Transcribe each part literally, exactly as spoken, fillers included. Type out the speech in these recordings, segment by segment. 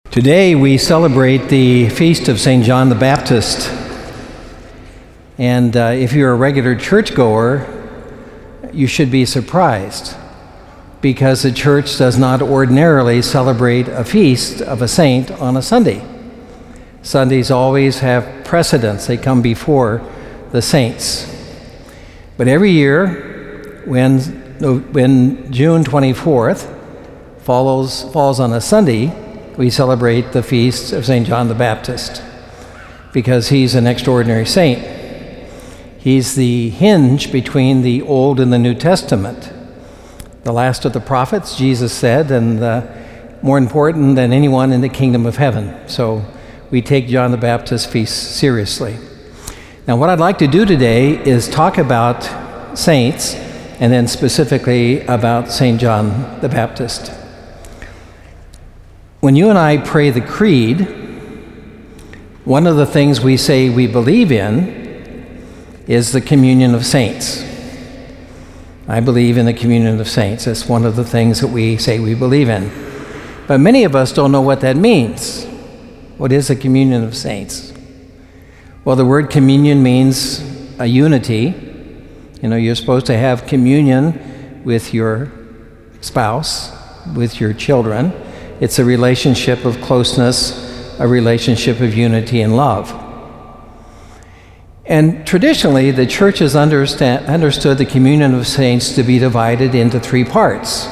Today we celebrate the feast of Saint John the Baptist. And uh, if you're a regular churchgoer, you should be surprised because the church does not ordinarily celebrate a feast of a saint on a Sunday. Sundays always have precedence. They come before the saints. But every year, when, when June twenty-fourth follows, falls on a Sunday, we celebrate the feast of Saint John the Baptist because he's an extraordinary saint. He's the hinge between the Old and the New Testament. The last of the prophets, Jesus said, and uh, more important than anyone in the kingdom of heaven. So we take John the Baptist feast seriously. Now, what I'd like to do today is talk about saints, and then specifically about Saint John the Baptist. When you and I pray the Creed, one of the things we say we believe in is the communion of saints. I believe in the communion of saints. That's one of the things that we say we believe in. But many of us don't know what that means. What is the communion of saints? Well, the word communion means a unity. You know, you're supposed to have communion with your spouse, with your children. It's a relationship of closeness, a relationship of unity and love. And traditionally, the church has understand, understood the communion of saints to be divided into three parts.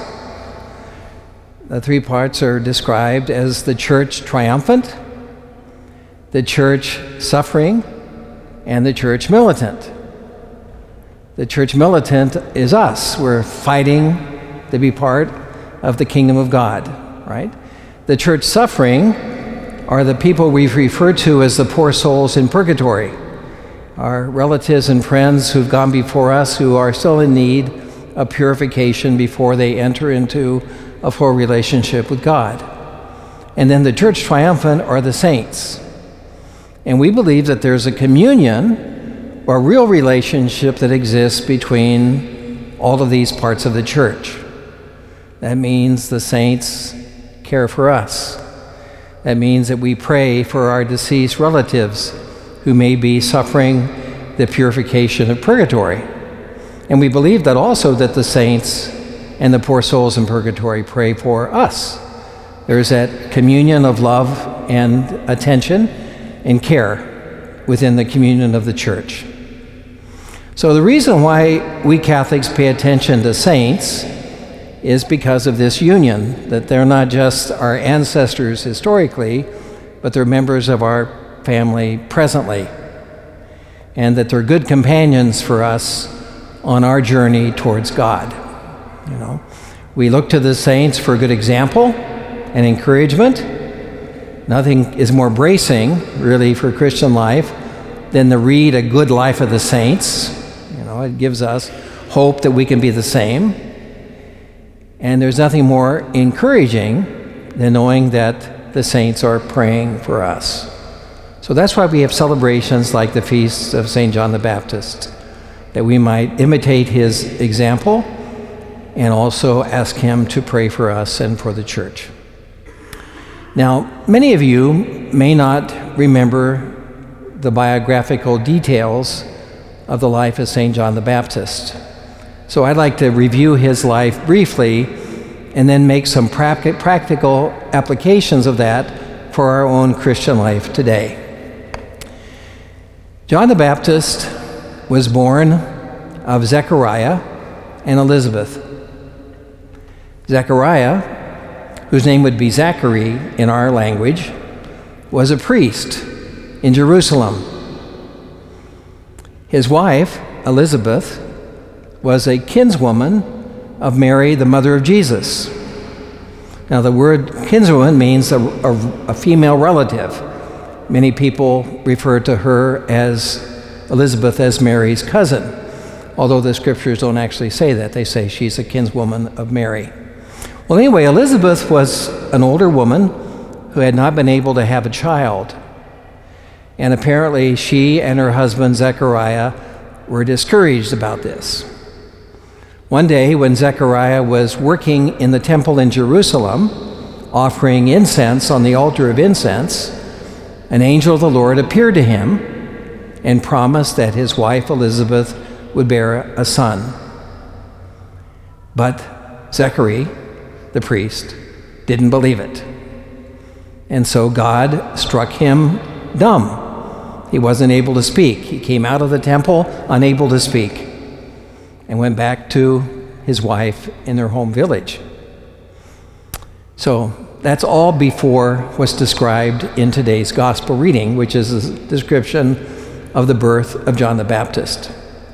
The three parts are described as the church triumphant, the church suffering, and the church militant. The church militant is us. We're fighting to be part of the kingdom of God. Right? The church suffering are the people we've referred to as the poor souls in purgatory, our relatives and friends who've gone before us who are still in need of purification before they enter into a full relationship with God. And then the church triumphant are the saints. And we believe that there's a communion or real relationship that exists between all of these parts of the church. That means the saints care for us. That means that we pray for our deceased relatives who may be suffering the purification of purgatory. And we believe that also that the saints and the poor souls in purgatory pray for us. There's that communion of love and attention and care within the communion of the church. So the reason why we Catholics pay attention to saints is because of this union, that they're not just our ancestors historically, but they're members of our family presently, and that they're good companions for us on our journey towards God. You know, we look to the saints for a good example and encouragement. Nothing is more bracing, really, for Christian life than to read a good life of the saints. You know, it gives us hope that we can be the same. And there's nothing more encouraging than knowing that the saints are praying for us. So that's why we have celebrations like the Feast of Saint John the Baptist, that we might imitate his example and also ask him to pray for us and for the church. Now, many of you may not remember the biographical details of the life of Saint John the Baptist. So I'd like to review his life briefly and then make some practical applications of that for our own Christian life today. John the Baptist was born of Zechariah and Elizabeth. Zechariah, whose name would be Zachary in our language, was a priest in Jerusalem. His wife, Elizabeth, was a kinswoman of Mary, the mother of Jesus. Now, the word kinswoman means a, a, a female relative. Many people refer to her as Elizabeth as Mary's cousin, although the scriptures don't actually say that. They say she's a kinswoman of Mary. Well, anyway, Elizabeth was an older woman who had not been able to have a child. And apparently she and her husband Zechariah were discouraged about this. One day when Zechariah was working in the temple in Jerusalem, offering incense on the altar of incense, an angel of the Lord appeared to him and promised that his wife Elizabeth would bear a son. But Zechariah, the priest, didn't believe it. And so God struck him dumb. He wasn't able to speak. He came out of the temple unable to speak and went back to his wife in their home village. So that's all before what's described in today's gospel reading, which is a description of the birth of John the Baptist.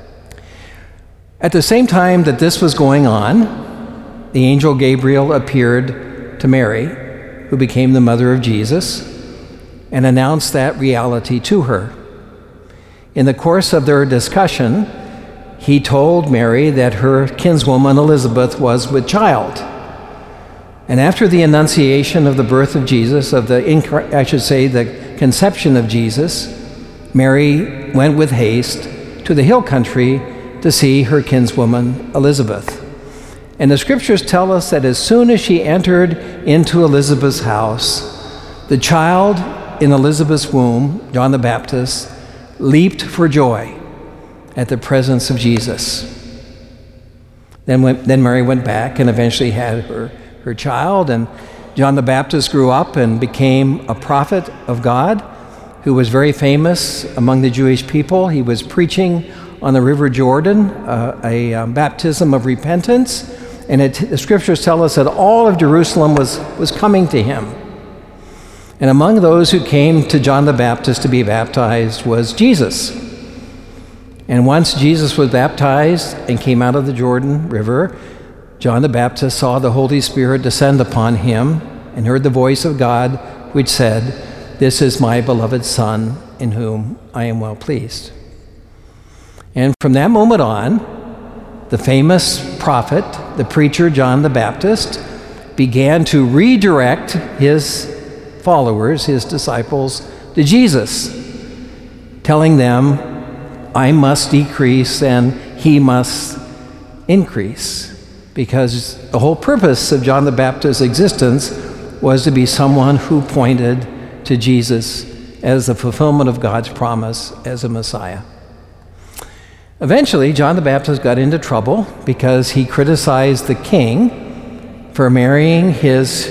At the same time that this was going on, the angel Gabriel appeared to Mary, who became the mother of Jesus, and announced that reality to her. In the course of their discussion, he told Mary that her kinswoman Elizabeth was with child. And after the annunciation of the birth of Jesus, of the, I should say, the conception of Jesus, Mary went with haste to the hill country to see her kinswoman Elizabeth. And the scriptures tell us that as soon as she entered into Elizabeth's house, the child in Elizabeth's womb, John the Baptist, leaped for joy at the presence of Jesus. Then, went, then Mary went back and eventually had her, her child, and John the Baptist grew up and became a prophet of God who was very famous among the Jewish people. He was preaching on the River Jordan, uh, a um, baptism of repentance, and it, the scriptures tell us that all of Jerusalem was, was coming to him. And among those who came to John the Baptist to be baptized was Jesus. And once Jesus was baptized and came out of the Jordan River, John the Baptist saw the Holy Spirit descend upon him and heard the voice of God which said, "This is my beloved Son, in whom I am well pleased." And from that moment on, the famous prophet, the preacher John the Baptist, began to redirect his followers, his disciples, to Jesus, telling them, "I must decrease and he must increase," because the whole purpose of John the Baptist's existence was to be someone who pointed to Jesus as the fulfillment of God's promise as a Messiah. Eventually, John the Baptist got into trouble because he criticized the king for marrying his,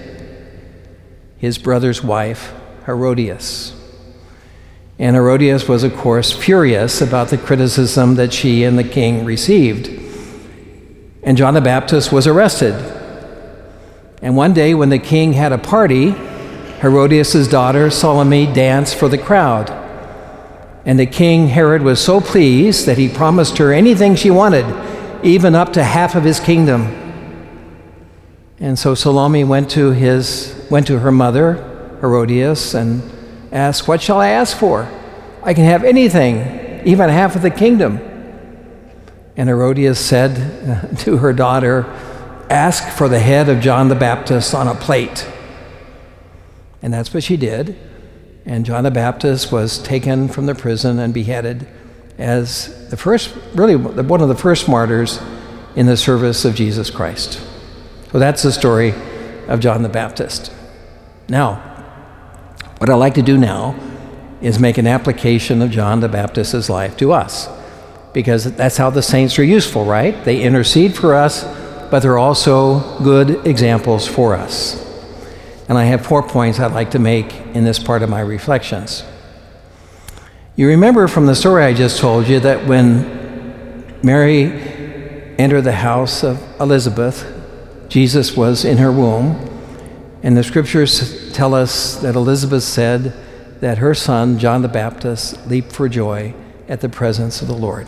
his brother's wife, Herodias. And Herodias was, of course, furious about the criticism that she and the king received. And John the Baptist was arrested. And one day when the king had a party, Herodias' daughter Salome danced for the crowd. And the king Herod was so pleased that he promised her anything she wanted, even up to half of his kingdom. And so Salome went to his went to her mother, Herodias, and asked, "What shall I ask for? I can have anything, even half of the kingdom." And Herodias said to her daughter, "Ask for the head of John the Baptist on a plate." And that's what she did. And John the Baptist was taken from the prison and beheaded as the first, really one of the first martyrs in the service of Jesus Christ. So that's the story of John the Baptist. Now, what I'd like to do now is make an application of John the Baptist's life to us, because that's how the saints are useful, right? They intercede for us, but they're also good examples for us. And I have four points I'd like to make in this part of my reflections. You remember from the story I just told you that when Mary entered the house of Elizabeth, Jesus was in her womb, and the scriptures tell us that Elizabeth said that her son, John the Baptist, leaped for joy at the presence of the Lord.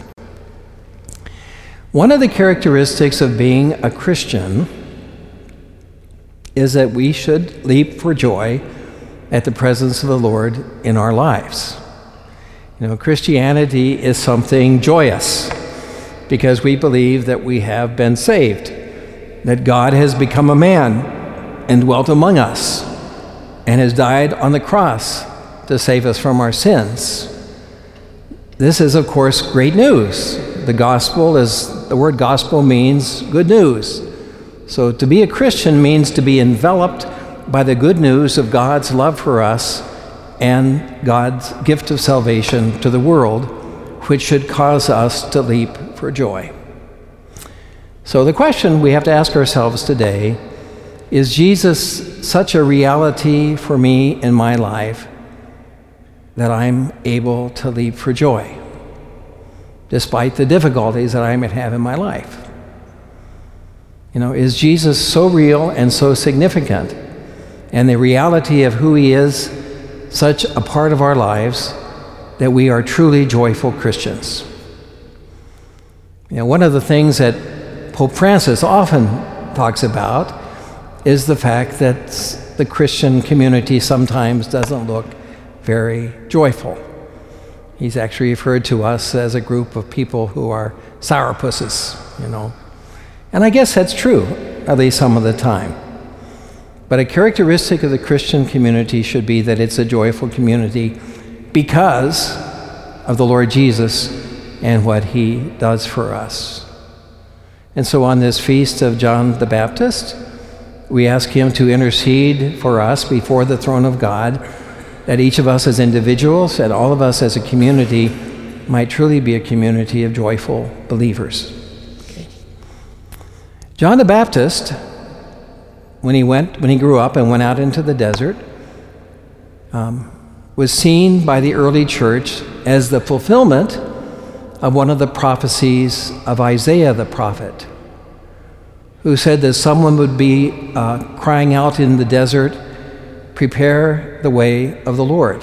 One of the characteristics of being a Christian is that we should leap for joy at the presence of the Lord in our lives. You know, Christianity is something joyous because we believe that we have been saved, that God has become a man and dwelt among us and has died on the cross to save us from our sins. This is, of course, great news. The gospel is, the word gospel means good news. So to be a Christian means to be enveloped by the good news of God's love for us and God's gift of salvation to the world, which should cause us to leap for joy. So the question we have to ask ourselves today, is Jesus such a reality for me in my life that I'm able to leap for joy, despite the difficulties that I might have in my life? You know, is Jesus so real and so significant, and the reality of who he is such a part of our lives that we are truly joyful Christians? You know, one of the things that Pope Francis often talks about is the fact that the Christian community sometimes doesn't look very joyful. He's actually referred to us as a group of people who are sourpusses, you know. And I guess that's true, at least some of the time. But a characteristic of the Christian community should be that it's a joyful community because of the Lord Jesus and what he does for us. And so on this feast of John the Baptist, we ask him to intercede for us before the throne of God, that each of us as individuals and all of us as a community might truly be a community of joyful believers. Okay. John the Baptist, when he went, when he grew up and went out into the desert, um, was seen by the early church as the fulfillment of one of the prophecies of Isaiah the prophet, who said that someone would be uh, crying out in the desert, "Prepare the way of the Lord."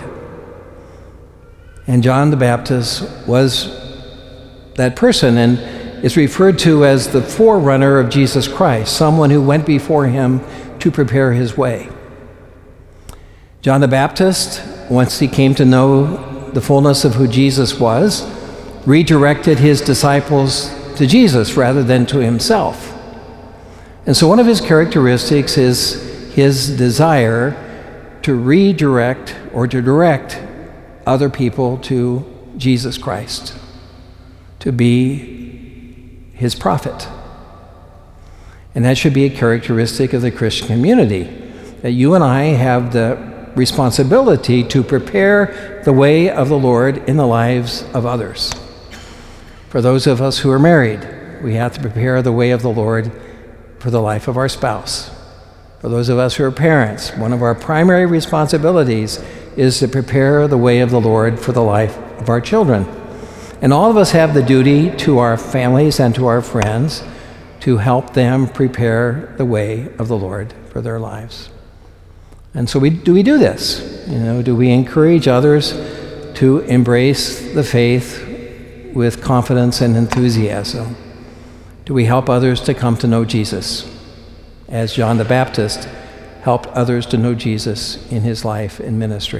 And John the Baptist was that person and is referred to as the forerunner of Jesus Christ, someone who went before him to prepare his way. John the Baptist, once he came to know the fullness of who Jesus was, redirected his disciples to Jesus rather than to himself. And so one of his characteristics is his desire to redirect or to direct other people to Jesus Christ, to be his prophet. And that should be a characteristic of the Christian community, that you and I have the responsibility to prepare the way of the Lord in the lives of others. For those of us who are married, we have to prepare the way of the Lord for the life of our spouse. For those of us who are parents, one of our primary responsibilities is to prepare the way of the Lord for the life of our children. And all of us have the duty to our families and to our friends to help them prepare the way of the Lord for their lives. And so we, do we do this? You know, do we encourage others to embrace the faith with confidence and enthusiasm? Do we help others to come to know Jesus, as John the Baptist helped others to know Jesus in his life and ministry?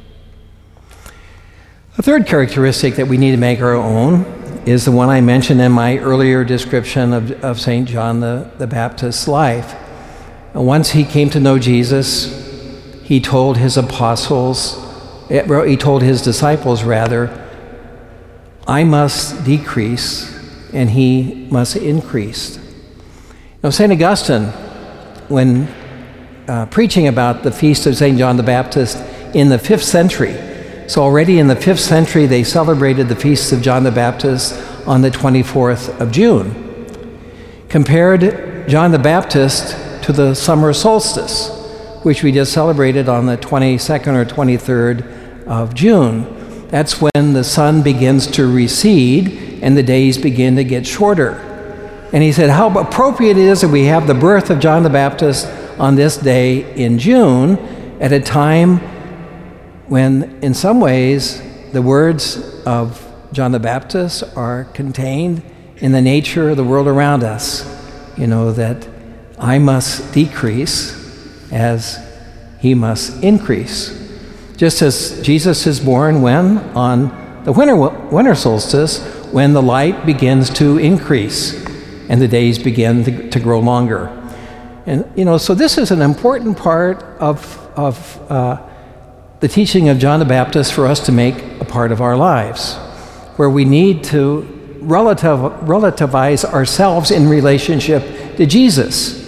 A third characteristic that we need to make our own is the one I mentioned in my earlier description of, of Saint John the, the Baptist's life. And once he came to know Jesus, he told his apostles, he told his disciples rather, "I must decrease and he must increase." Now, Saint Augustine, when uh, preaching about the feast of Saint John the Baptist in the fifth century, so already in the fifth century they celebrated the feast of John the Baptist on the twenty-fourth of June, compared John the Baptist to the summer solstice, which we just celebrated on the twenty-second or twenty-third of June. That's when the sun begins to recede and the days begin to get shorter. And he said how appropriate it is that we have the birth of John the Baptist on this day in June, at a time when, in some ways, the words of John the Baptist are contained in the nature of the world around us. You know, that I must decrease as he must increase. Just as Jesus is born when? On the winter, winter solstice, when the light begins to increase and the days begin to, to grow longer. And, you know, so this is an important part of, of uh, the teaching of John the Baptist for us to make a part of our lives, where we need to relative, relativize ourselves in relationship to Jesus.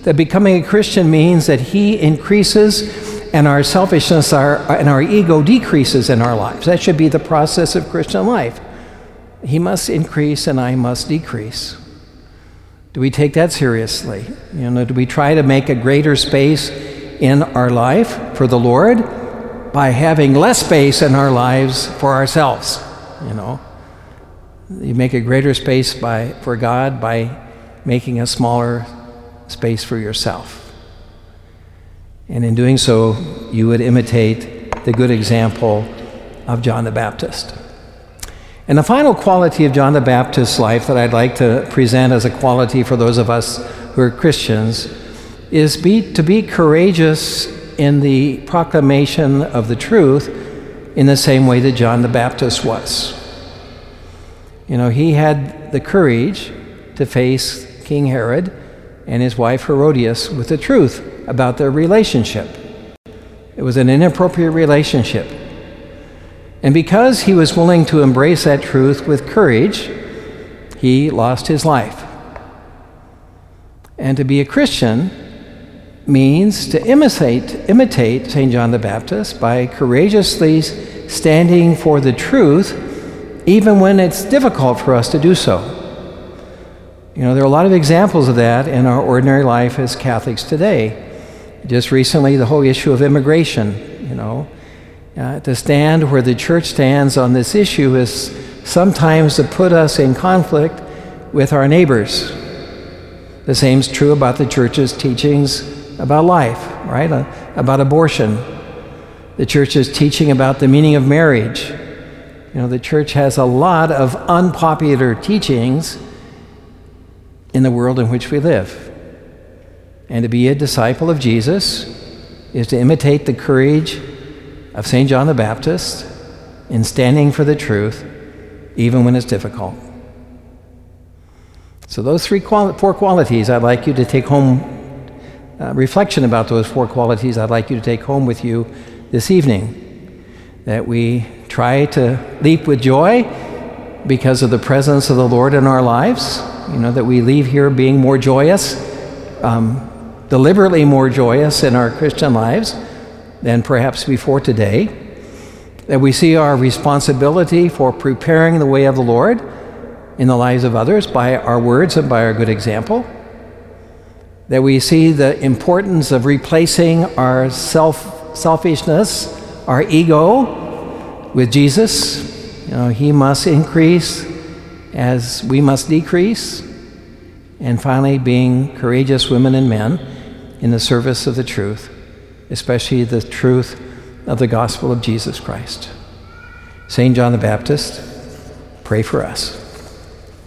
that becoming a Christian means that he increases and our selfishness our, and our ego decreases in our lives. That should be the process of Christian life. He must increase and I must decrease. Do we take that seriously? You know, do we try to make a greater space in our life for the Lord by having less space in our lives for ourselves? You know, you make a greater space by for God by making a smaller space for yourself. And in doing so, you would imitate the good example of John the Baptist. And the final quality of John the Baptist's life that I'd like to present as a quality for those of us who are Christians is be, to be courageous in the proclamation of the truth in the same way that John the Baptist was. You know, he had the courage to face King Herod and his wife Herodias with the truth about their relationship. It was an inappropriate relationship. And because he was willing to embrace that truth with courage, he lost his life. And to be a Christian means to imitate, imitate Saint John the Baptist by courageously standing for the truth, even when it's difficult for us to do so. You know, there are a lot of examples of that in our ordinary life as Catholics today. Just recently, the whole issue of immigration, you know. Uh, to stand where the church stands on this issue is sometimes to put us in conflict with our neighbors. The same is true about the church's teachings about life, right? Uh, about abortion. The church's teaching about the meaning of marriage. You know, the church has a lot of unpopular teachings in the world in which we live. And to be a disciple of Jesus is to imitate the courage of Saint John the Baptist in standing for the truth, even when it's difficult. So those three quali- four qualities I'd like you to take home, uh, reflection about those four qualities I'd like you to take home with you this evening. That we try to leap with joy because of the presence of the Lord in our lives. You know, that we leave here being more joyous, um, deliberately more joyous in our Christian lives than perhaps before today. That we see our responsibility for preparing the way of the Lord in the lives of others by our words and by our good example. That we see the importance of replacing our self selfishness, our ego, with Jesus. You know, he must increase as we must decrease. And finally, being courageous women and men in the service of the truth, especially the truth of the gospel of Jesus Christ. Saint John the Baptist, pray for us.